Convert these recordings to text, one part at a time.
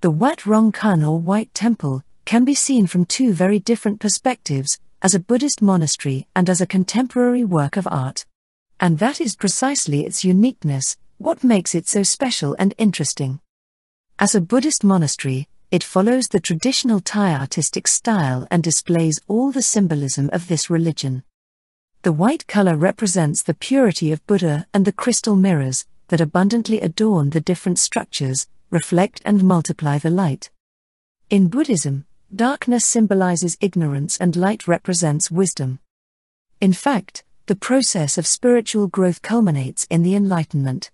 The Wat Rong Khun, or White Temple, can be seen from two very different perspectives, as a Buddhist monastery and as a contemporary work of art. And that is precisely its uniqueness, what makes it so special and interesting. As a Buddhist monastery, it follows the traditional Thai artistic style and displays all the symbolism of this religion. The white color represents the purity of Buddha, and the crystal mirrors, that abundantly adorn the different structures, reflect and multiply the light. In Buddhism, darkness symbolizes ignorance and light represents wisdom. In fact, the process of spiritual growth culminates in the enlightenment.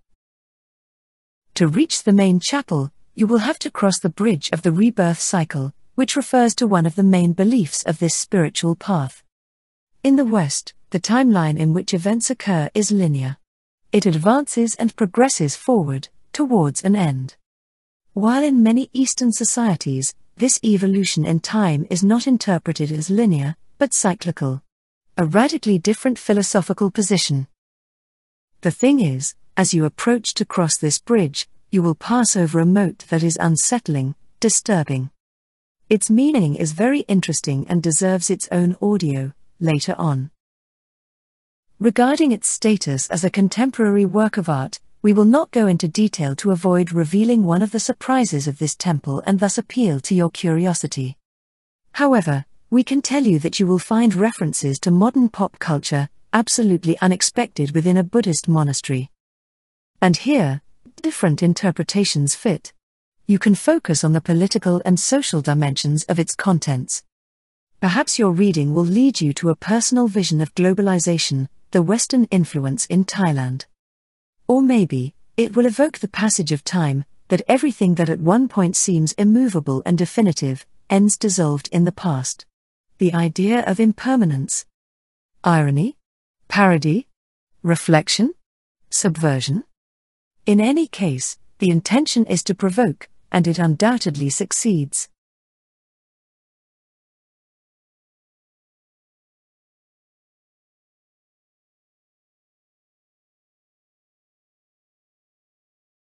To reach the main chapel, you will have to cross the bridge of the rebirth cycle, which refers to one of the main beliefs of this spiritual path. In the West, the timeline in which events occur is linear. It advances and progresses forward, towards an end. While in many Eastern societies, this evolution in time is not interpreted as linear, but cyclical. A radically different philosophical position. The thing is, as you approach to cross this bridge, you will pass over a moat that is unsettling, disturbing. Its meaning is very interesting and deserves its own audio, later on. Regarding its status as a contemporary work of art, we will not go into detail to avoid revealing one of the surprises of this temple and thus appeal to your curiosity. However, we can tell you that you will find references to modern pop culture, absolutely unexpected within a Buddhist monastery. And here, different interpretations fit. You can focus on the political and social dimensions of its contents. Perhaps your reading will lead you to a personal vision of globalization, the Western influence in Thailand. Or maybe, it will evoke the passage of time, that everything that at one point seems immovable and definitive, ends dissolved in the past. The idea of impermanence. Irony? Parody? Reflection? Subversion? In any case, the intention is to provoke, and it undoubtedly succeeds.